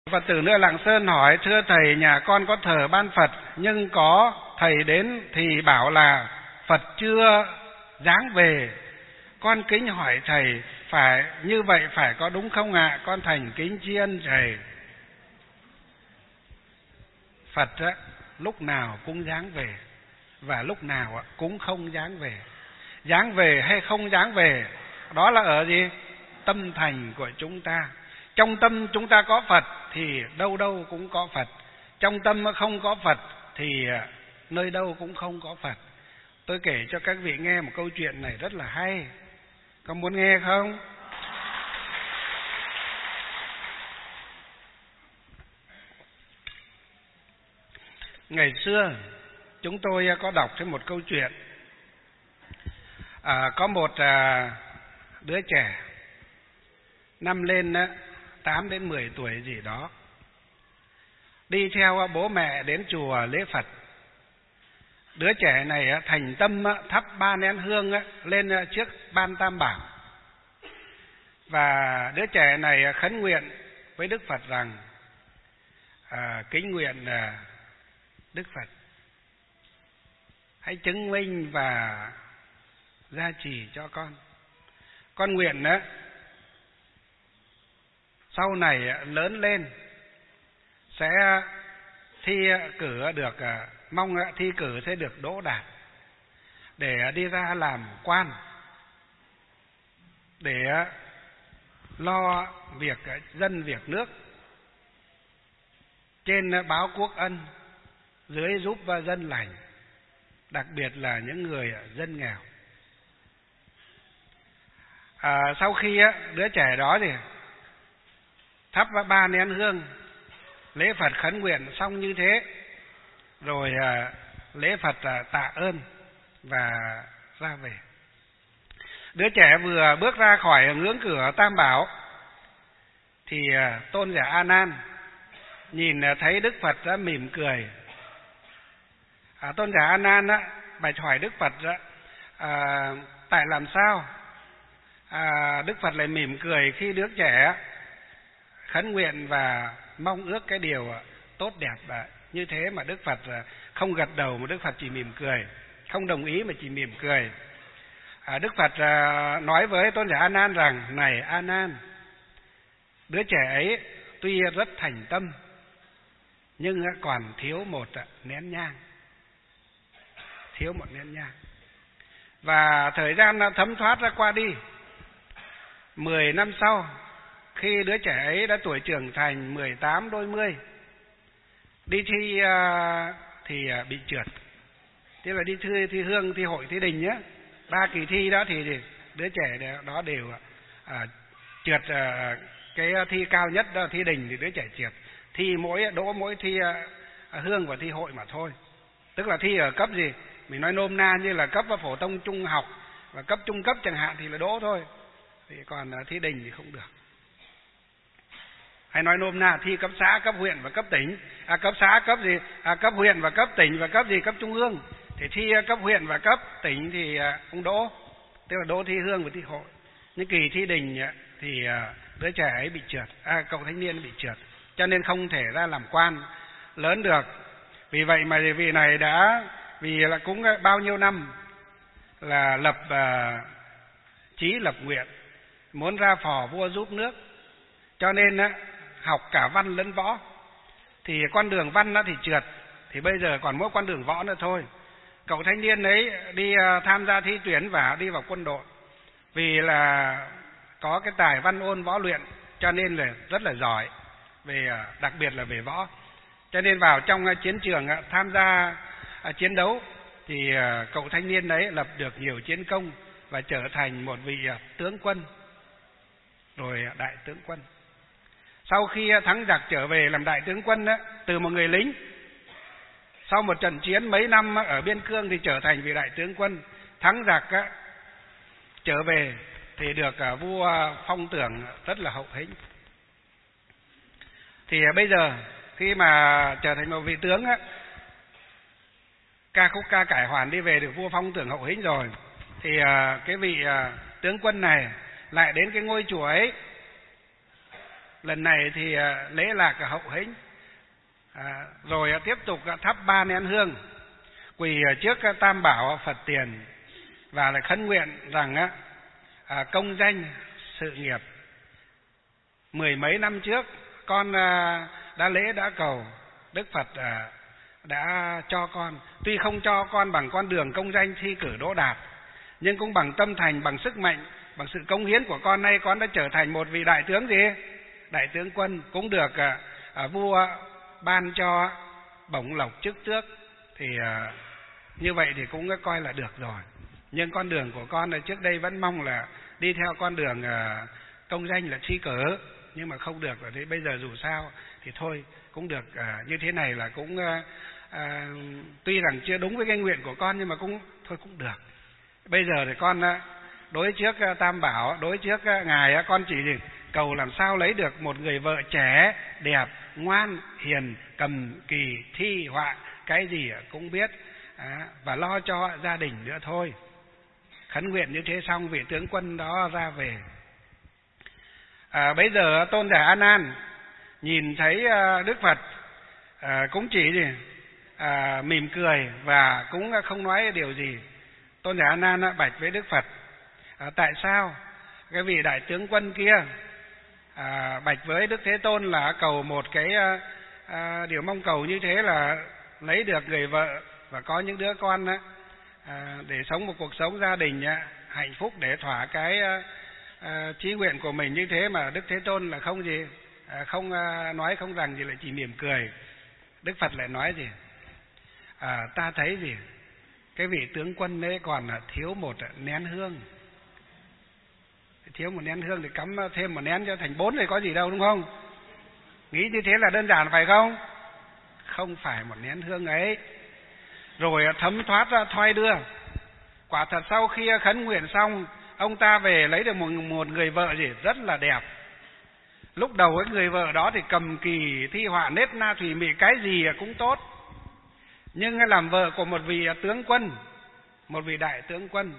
Phật tử nữa Lạng Sơn hỏi: thưa thầy, nhà con có thờ ban Phật nhưng có thầy đến thì bảo là Phật chưa dáng về. Con kính hỏi thầy, phải như vậy phải có đúng không ạ? Con thành kính tri ân thầy. Phật á, lúc nào cũng dáng về và lúc nào cũng không dáng về. Dáng về hay không dáng về, đó là ở gì? Tâm thành của chúng ta. Trong tâm chúng ta có Phật thì đâu đâu cũng có Phật. Trong tâm không có Phật thì nơi đâu cũng không có Phật. Tôi kể cho các vị nghe một câu chuyện này rất là hay. Có muốn nghe không? Ngày xưa chúng tôi có đọc thêm một câu chuyện. Có một đứa trẻ năm lên 8 đến 10 tuổi gì đó, đi theo bố mẹ đến chùa lễ Phật. Đứa trẻ này thành tâm thắp 3 nén hương lên trước ban Tam Bảo. Và đứa trẻ này khấn nguyện với Đức Phật rằng: kính nguyện Đức Phật hãy chứng minh và gia trì cho con. Con nguyện sau này lớn lên sẽ thi cử được, mong thi cử sẽ được đỗ đạt để đi ra làm quan, để lo việc dân việc nước, trên báo quốc ân, dưới giúp dân lành, đặc biệt là những người dân nghèo. Sau khi đứa trẻ đó thì thắp 3 nén hương lễ Phật khấn nguyện xong như thế, rồi lễ Phật tạ ơn và ra về. Đứa trẻ vừa bước ra khỏi ngưỡng cửa Tam Bảo thì tôn giả A Nan nhìn thấy Đức Phật đã mỉm cười. Tôn giả A Nan bạch hỏi Đức Phật: tại làm sao Đức Phật lại mỉm cười khi đứa trẻ khấn nguyện và mong ước cái điều tốt đẹp như thế mà Đức Phật không gật đầu, mà Đức Phật chỉ mỉm cười, không đồng ý mà chỉ mỉm cười. Đức Phật nói với tôn giả A Nan rằng: này A Nan, đứa trẻ ấy tuy rất thành tâm nhưng còn thiếu một nén nhang. Thiếu một nén nhang. Và thời gian thấm thoát ra qua đi. 10 năm sau, khi đứa trẻ ấy đã tuổi trưởng thành 18 đôi mươi, đi thi thì bị trượt. Thế là đi thi hương, thi hội, thi đình nhé. 3 kỳ thi đó thì đứa trẻ đó đều trượt. Cái thi cao nhất đó là thi đình thì đứa trẻ trượt. Thi đỗ mỗi thi hương và thi hội mà thôi. Tức là thi ở cấp gì? Mình nói nôm na như là cấp phổ thông trung học và cấp trung cấp chẳng hạn thì là đỗ thôi. Thì còn thi đình thì không được. Hay nói nôm na thi cấp xã, cấp huyện và cấp tỉnh. Cấp xã, cấp gì? Cấp huyện và cấp tỉnh và cấp gì? Cấp trung ương. Thì thi cấp huyện và cấp tỉnh thì không đỗ. Tức là đỗ thi hương và thi hội. Nhưng kỳ thi đình thì đứa trẻ ấy bị trượt, cậu thanh niên bị trượt, cho nên không thể ra làm quan lớn được. Vì vậy mà vị này vì là cũng bao nhiêu năm là lập chí lập nguyện muốn ra phò vua giúp nước, cho nên học cả văn lẫn võ. Thì con đường văn thì trượt, thì bây giờ còn mỗi con đường võ nữa thôi. Cậu thanh niên ấy đi tham gia thi tuyển và đi vào quân đội, vì là có cái tài văn ôn võ luyện, cho nên là rất là giỏi, đặc biệt là về võ. Cho nên vào trong chiến trường tham gia chiến đấu thì cậu thanh niên đấy lập được nhiều chiến công và trở thành một vị tướng quân, rồi đại tướng quân. Sau khi thắng giặc trở về làm đại tướng quân từ một người lính, sau một trận chiến mấy năm ở biên cương thì trở thành vị đại tướng quân. Thắng giặc trở về thì được vua phong thưởng rất là hậu hĩnh. Thì bây giờ khi mà trở thành một vị tướng ca khúc ca cải hoàn đi về được vua phong thưởng hậu hĩnh rồi, thì cái vị tướng quân này lại đến cái ngôi chùa ấy lần này thì lễ lạc ở Hậu Hĩnh, rồi tiếp tục thắp 3 nén hương, quỳ trước Tam Bảo Phật tiền và lại khấn nguyện rằng công danh sự nghiệp. 10 mấy năm trước con đã lễ đã cầu, Đức Phật đã cho con, tuy không cho con bằng con đường công danh thi cử đỗ đạt, nhưng cũng bằng tâm thành, bằng sức mạnh, bằng sự cống hiến của con, nay con đã trở thành một vị đại tướng gì? Đại tướng quân, cũng được vua ban cho bổng lộc chức tước. Thì như vậy thì cũng coi là được rồi. Nhưng con đường của con là trước đây vẫn mong là đi theo con đường công danh là thi cử, nhưng mà không được. Thế bây giờ dù sao thì thôi, cũng được như thế này là cũng tuy rằng chưa đúng với cái nguyện của con, nhưng mà cũng thôi cũng được. Bây giờ thì con đối trước Tam Bảo, đối trước Ngài, con chỉ cầu làm sao lấy được một người vợ trẻ, đẹp, ngoan, hiền, cầm kỳ, thi họa, cái gì cũng biết, và lo cho gia đình nữa thôi. Khấn nguyện như thế xong, vị tướng quân đó ra về. Bây giờ Tôn giả A Nan nhìn thấy Đức Phật cũng chỉ mỉm cười và cũng không nói điều gì. Tôn giả A Nan bạch với Đức Phật: tại sao cái vị đại tướng quân kia bạch với Đức Thế Tôn là cầu một cái điều mong cầu như thế là lấy được người vợ và có những đứa con để sống một cuộc sống gia đình hạnh phúc, để thỏa cái chí nguyện của mình như thế, mà Đức Thế Tôn là không gì, không nói không rằng gì, lại chỉ mỉm cười. Đức Phật lại nói gì? Ta thấy gì? Cái vị tướng quân ấy còn thiếu một nén hương. Thiếu một nén hương thì cắm thêm một nén cho thành 4 thì có gì đâu, đúng không? Nghĩ như thế là đơn giản phải không? Không phải một nén hương ấy. Rồi thấm thoát ra thoi đưa. Quả thật sau khi khấn nguyện xong, ông ta về lấy được một người vợ gì rất là đẹp. Lúc đầu cái người vợ đó thì cầm kỳ, thi họa, nết na, thủy mị, cái gì cũng tốt. Nhưng làm vợ của một vị tướng quân, một vị đại tướng quân,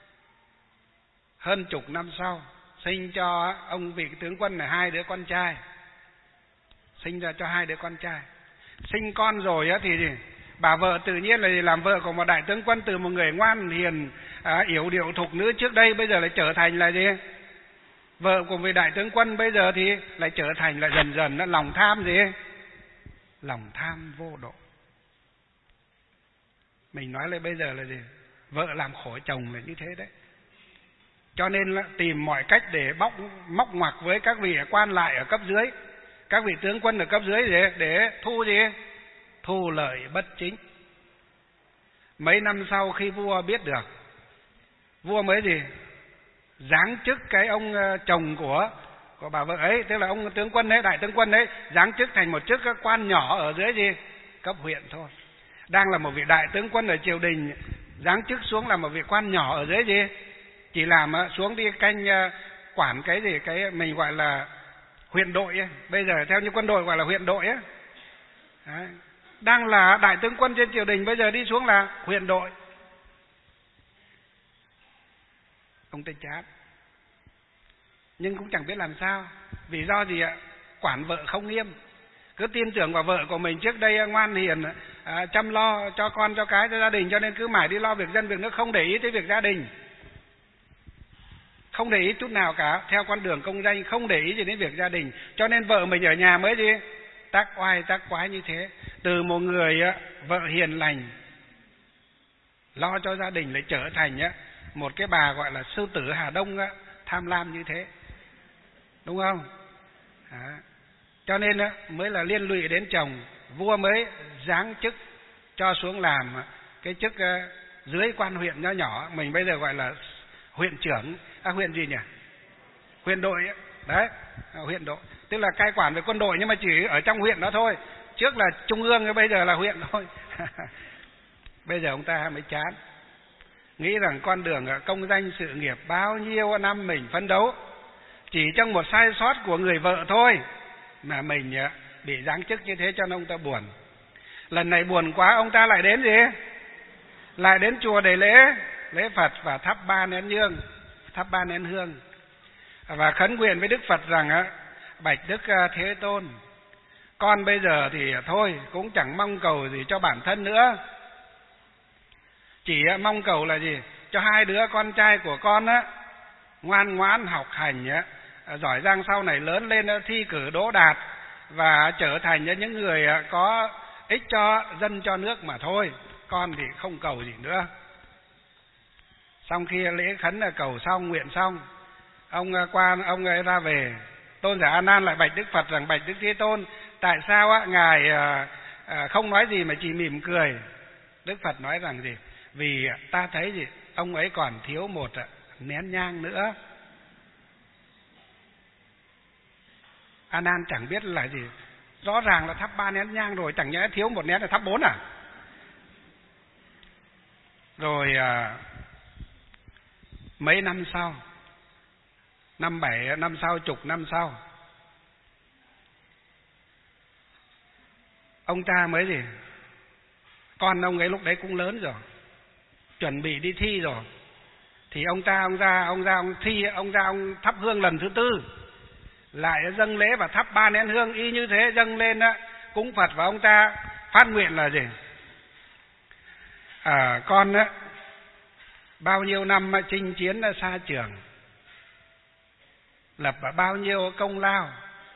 hơn chục năm sau sinh cho ông vị tướng quân này 2 đứa con trai. Sinh ra cho 2 đứa con trai. Sinh con rồi thì bà vợ tự nhiên là làm vợ của một đại tướng quân, từ một người ngoan hiền, yểu điệu thục nữ trước đây, bây giờ lại trở thành là gì? Vợ của vị đại tướng quân bây giờ thì lại trở thành là dần dần lòng tham gì? Lòng tham vô độ. Mình nói lại bây giờ là gì? Vợ làm khổ chồng là như thế đấy. Cho nên là tìm mọi cách để móc ngoặc với các vị quan lại ở cấp dưới, các vị tướng quân ở cấp dưới để thu gì? Thu lợi bất chính. Mấy năm sau khi vua biết được, vua mới gì? Giáng chức cái ông chồng của bà vợ ấy, tức là ông tướng quân ấy, đại tướng quân ấy, giáng chức thành một chức quan nhỏ ở dưới gì? Cấp huyện thôi. Đang là một vị đại tướng quân ở triều đình, giáng chức xuống là một vị quan nhỏ ở dưới gì? Chỉ làm xuống đi canh quản cái gì, cái mình gọi là huyện đội ấy. Bây giờ theo như quân đội gọi là huyện đội ấy. Đấy. Đang là đại tướng quân trên triều đình, bây giờ đi xuống là huyện đội. Ông ta chán, nhưng cũng chẳng biết làm sao. Vì do gì ạ? Quản vợ không nghiêm. Cứ tin tưởng vào vợ của mình trước đây ngoan hiền, chăm lo cho con cho cái cho gia đình, cho nên cứ mãi đi lo việc dân việc nước, không để ý tới việc gia đình, không để ý chút nào cả, theo con đường công danh, không để ý gì đến việc gia đình. Cho nên vợ mình ở nhà mới gì? Tác oai tác quái như thế. Từ một người vợ hiền lành, lo cho gia đình, lại trở thành một cái bà gọi là sư tử Hà Đông tham lam như thế, đúng không? Cho nên mới là liên lụy đến chồng. Vua mới giáng chức cho xuống làm cái chức dưới quan huyện nhỏ nhỏ. Mình bây giờ gọi là huyện trưởng, huyện gì nhỉ? Huyện đội ấy. Đấy, huyện đội, tức là cai quản về quân đội, nhưng mà chỉ ở trong huyện đó thôi. Trước là trung ương, bây giờ là huyện thôi. Bây giờ ông ta mới chán, nghĩ rằng con đường công danh sự nghiệp bao nhiêu năm mình phấn đấu, chỉ trong một sai sót của người vợ thôi mà mình bị giáng chức như thế, cho nên ông ta buồn. Lần này buồn quá, ông ta lại đến gì? Lại đến chùa để lễ Phật và thắp 3 nén hương, và khấn nguyện với Đức Phật rằng bạch Đức Thế Tôn, con bây giờ thì thôi cũng chẳng mong cầu gì cho bản thân nữa, chỉ mong cầu là gì? Cho hai đứa con trai của con á ngoan ngoãn học hành á, giỏi giang sau này lớn lên thi cử đỗ đạt và trở thành những người có ích cho dân cho nước mà thôi, con thì không cầu gì nữa. Xong khi lễ khấn cầu xong, nguyện xong, ông quan ông ấy ra về. Tôn giả A Nan lại bạch Đức Phật rằng: bạch Đức Thế Tôn, tại sao ngài không nói gì mà chỉ mỉm cười? Đức Phật nói rằng gì? Vì ta thấy gì? Ông ấy còn thiếu một nén nhang nữa. A Nan chẳng biết là gì, rõ ràng là thắp 3 nén nhang rồi, chẳng nhẽ thiếu một nén là thắp 4 à? Rồi mấy năm sau, năm 7 năm sau, chục năm sau, ông ta mới gì? Con ông ấy lúc đấy cũng lớn rồi, chuẩn bị đi thi rồi. Thì ông thắp hương lần thứ 4, lại dâng lễ và thắp 3 nén hương y như thế dâng lên cúng Phật, và ông ta phát nguyện là gì? Con bao nhiêu năm chinh chiến xa trường, lập bao nhiêu công lao,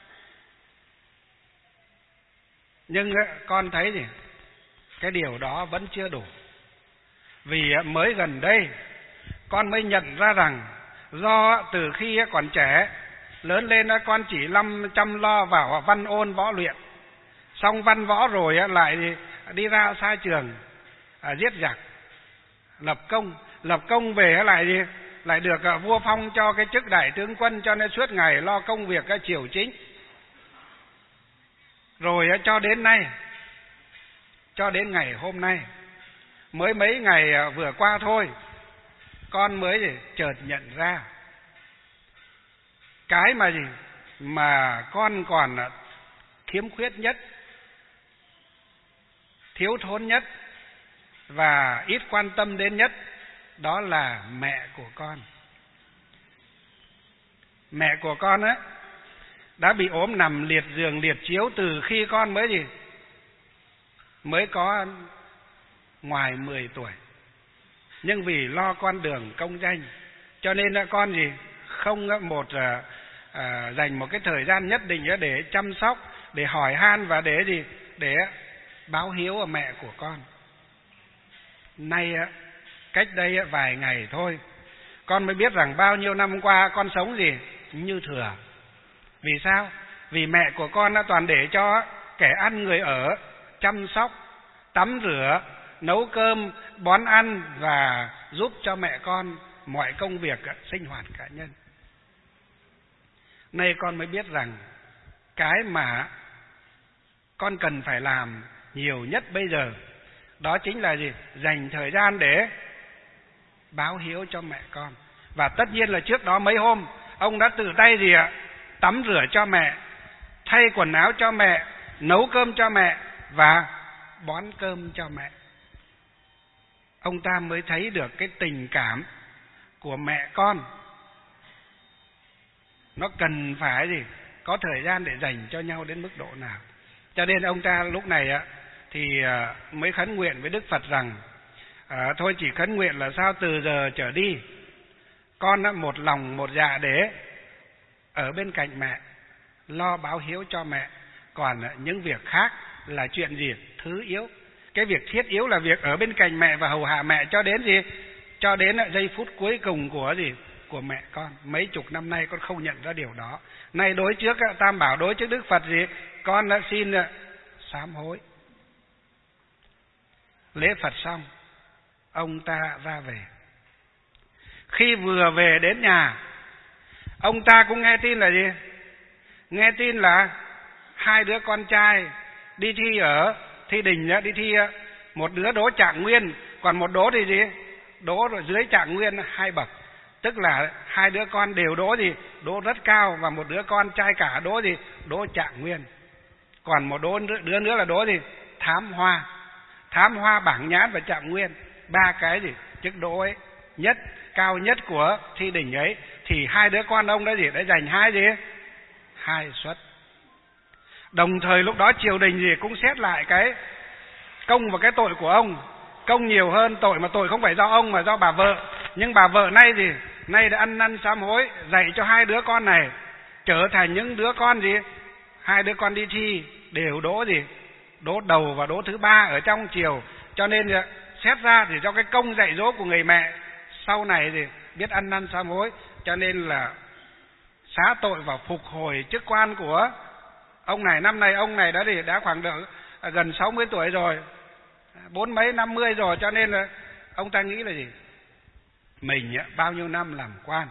nhưng con thấy gì? Cái điều đó vẫn chưa đủ. Vì mới gần đây con mới nhận ra rằng do từ khi còn trẻ lớn lên con chỉ chăm lo vào văn ôn võ luyện, xong văn võ rồi lại đi ra xa trường giết giặc, lập công về lại được vua phong cho cái chức đại tướng quân, cho nên suốt ngày lo công việc triều chính. Rồi cho đến ngày hôm nay, mới mấy ngày vừa qua thôi, con mới chợt nhận ra cái mà gì mà con còn khiếm khuyết nhất, thiếu thốn nhất và ít quan tâm đến nhất, đó là mẹ của con. Mẹ của con đã bị ốm nằm liệt giường liệt chiếu từ khi con mới có ngoài 10 tuổi. Nhưng vì lo con đường công danh, cho nên con không dành một cái thời gian nhất định để chăm sóc, để hỏi han và để báo hiếu ở mẹ của con. Nay cách đây vài ngày thôi, con mới biết rằng bao nhiêu năm qua con sống như thừa. Vì sao? Vì mẹ của con toàn để cho kẻ ăn người ở, chăm sóc, tắm rửa, nấu cơm, bón ăn và giúp cho mẹ con mọi công việc sinh hoạt cá nhân. Nay con mới biết rằng cái mà con cần phải làm nhiều nhất bây giờ, đó chính là dành thời gian để báo hiếu cho mẹ con. Và tất nhiên là trước đó mấy hôm ông đã tự tay tắm rửa cho mẹ, thay quần áo cho mẹ, nấu cơm cho mẹ và bón cơm cho mẹ. Ông ta mới thấy được cái tình cảm của mẹ con, nó cần phải có thời gian để dành cho nhau đến mức độ nào. Cho nên ông ta lúc này thì mới khấn nguyện với Đức Phật rằng thôi chỉ khấn nguyện là sao từ giờ trở đi con một lòng một dạ để ở bên cạnh mẹ, lo báo hiếu cho mẹ. Còn những việc khác là chuyện thứ yếu. Cái việc thiết yếu là việc ở bên cạnh mẹ và hầu hạ mẹ cho đến giây phút cuối cùng của mẹ con. Mấy chục năm nay con không nhận ra điều đó. Nay đối trước Tam Bảo, đối trước Đức Phật con đã xin sám hối. Lễ Phật xong, ông ta ra về. Khi vừa về đến nhà, ông ta cũng nghe tin là nghe tin là hai đứa con trai đi thi ở thi đình, đi thi, một đứa đỗ trạng nguyên, còn một đỗ thì đỗ rồi dưới trạng nguyên 2 bậc, tức là hai đứa con đều đỗ rất cao, và một đứa con trai cả đỗ trạng nguyên, còn một đứa nữa là đỗ thám hoa, bảng nhãn và trạng nguyên. 3 cái chức đỗ ấy cao nhất của thi đình ấy, thì hai đứa con ông đã dành 2 suất. Đồng thời lúc đó triều đình gì cũng xét lại cái công và cái tội của ông. Công nhiều hơn tội, mà tội không phải do ông mà do bà vợ. Nhưng bà vợ nay đã ăn năn sám hối, dạy cho 2 đứa con này trở thành những đứa con 2 đứa con đi thi đều đỗ đỗ đầu và đỗ thứ 3 ở trong triều. Cho nên xét ra thì do cái công dạy dỗ của người mẹ, sau này biết ăn năn sám hối, cho nên là xá tội và phục hồi chức quan của ông này. Năm nay ông này đã khoảng gần 60 tuổi rồi, 40 mấy 50 rồi, cho nên là ông ta nghĩ là mình bao nhiêu năm làm quan,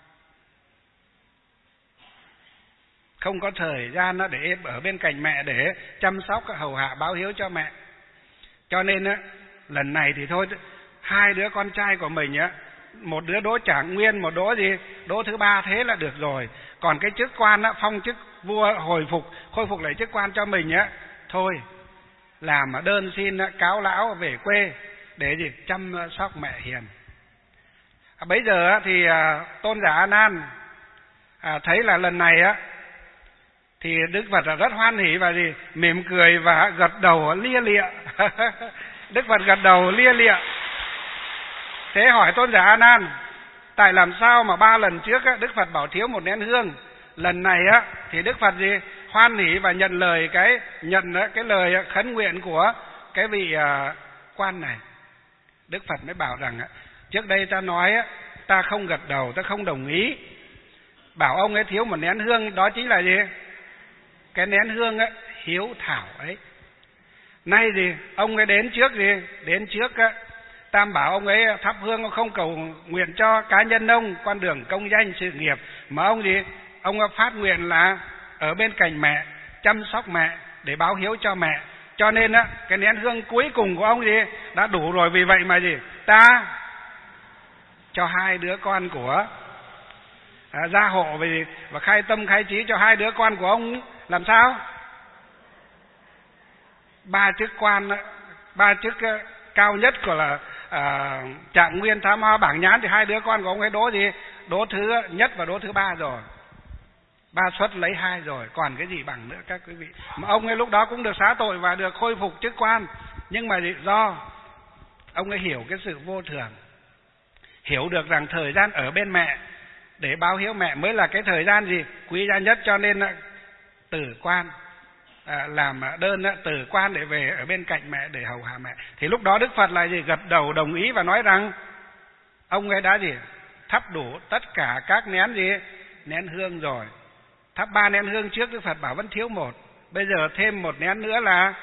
không có thời gian để ở bên cạnh mẹ để chăm sóc hầu hạ báo hiếu cho mẹ. Cho nên lần này thì thôi, 2 đứa con trai của mình một đứa đỗ Trạng Nguyên, một đỗ thứ 3, thế là được rồi. Còn cái chức quan phong chức vua khôi phục lại chức quan cho mình thôi làm đơn xin cáo lão về quê để chăm sóc mẹ hiền. Bấy giờ thì Tôn giả A Nan thấy là lần này thì Đức Phật rất hoan hỉ và mỉm cười và gật đầu lia lịa. Đức Phật gật đầu lia lịa. Thế hỏi Tôn giả A Nan, tại làm sao mà 3 lần trước Đức Phật bảo thiếu 1 nén hương, lần này thì Đức Phật hoan hỉ và nhận cái lời khấn nguyện của cái vị quan này. Đức Phật mới bảo rằng trước đây ta nói ta không gật đầu, ta không đồng ý, bảo ông ấy thiếu 1 nén hương, đó chính là cái nén hương hiếu thảo ấy. Nay ông ấy đến trước Tam bảo ông ấy thắp hương, ông không cầu nguyện cho cá nhân ông, con đường công danh sự nghiệp, mà ông phát nguyện là ở bên cạnh mẹ, chăm sóc mẹ để báo hiếu cho mẹ. Cho nên cái nén hương cuối cùng của ông đã đủ rồi. Vì vậy mà ta cho 2 đứa con của gia hộ và khai tâm khai trí cho 2 đứa con của ông làm sao 3 chức quan, 3 chức cao nhất của là Trạng Nguyên, Tham Hoa, Bảng Nhãn, thì 2 đứa con của ông ấy đỗ thứ nhất và đỗ thứ 3 rồi, 3 suất lấy 2 rồi, còn cái gì bằng nữa các quý vị. Mà ông ấy lúc đó cũng được xá tội và được khôi phục chức quan, nhưng mà do ông ấy hiểu cái sự vô thường, hiểu được rằng thời gian ở bên mẹ để báo hiếu mẹ mới là cái thời gian quý giá nhất, cho nên từ quan, làm đơn từ quan để về ở bên cạnh mẹ để hầu hạ mẹ. Thì lúc đó Đức Phật lại gật đầu đồng ý và nói rằng ông ấy đã thắp đủ tất cả các nén hương rồi. Thắp 3 nén hương trước, Đức Phật bảo vẫn thiếu 1, bây giờ thêm 1 nén nữa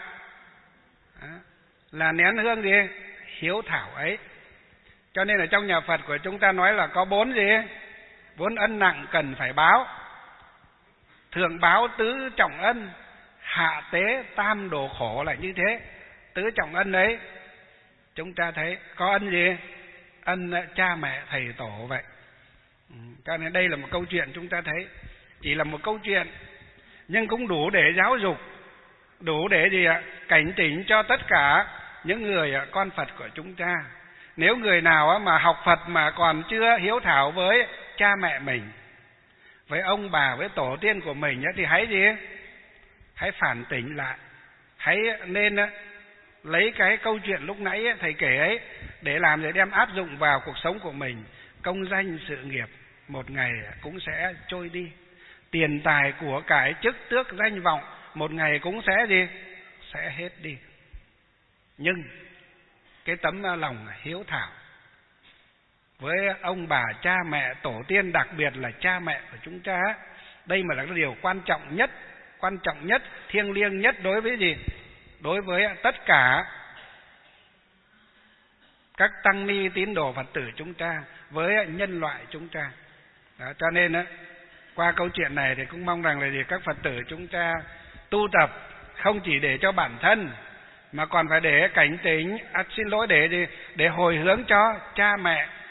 là nén hương hiếu thảo ấy. Cho nên ở trong nhà Phật của chúng ta nói là có 4 ân nặng cần phải báo: thượng báo tứ trọng ân, hạ tế tam đồ khổ, là như thế. Tứ trọng ân ấy chúng ta thấy có ân ân cha mẹ thầy tổ vậy. Cho nên đây là một câu chuyện, chúng ta thấy chỉ là một câu chuyện nhưng cũng đủ để giáo dục, đủ để cảnh tỉnh cho tất cả những người con Phật của chúng ta. Nếu người nào mà học Phật mà còn chưa hiếu thảo với cha mẹ mình, với ông bà, với tổ tiên của mình thì hãy phản tỉnh lại, hãy nên lấy cái câu chuyện lúc nãy thầy kể ấy để đem áp dụng vào cuộc sống của mình. Công danh sự nghiệp một ngày cũng sẽ trôi đi, tiền tài của cải chức tước danh vọng một ngày cũng sẽ hết đi. Nhưng cái tấm lòng hiếu thảo với ông bà, cha mẹ, tổ tiên, đặc biệt là cha mẹ của chúng ta, đây mà là cái điều quan trọng nhất, thiêng liêng nhất đối với tất cả các tăng ni tín đồ Phật tử chúng ta, với nhân loại chúng ta. Đó, cho nên qua câu chuyện này thì cũng mong rằng là các Phật tử chúng ta tu tập không chỉ để cho bản thân mà còn phải để cảnh tỉnh, xin lỗi, để hồi hướng cho cha mẹ,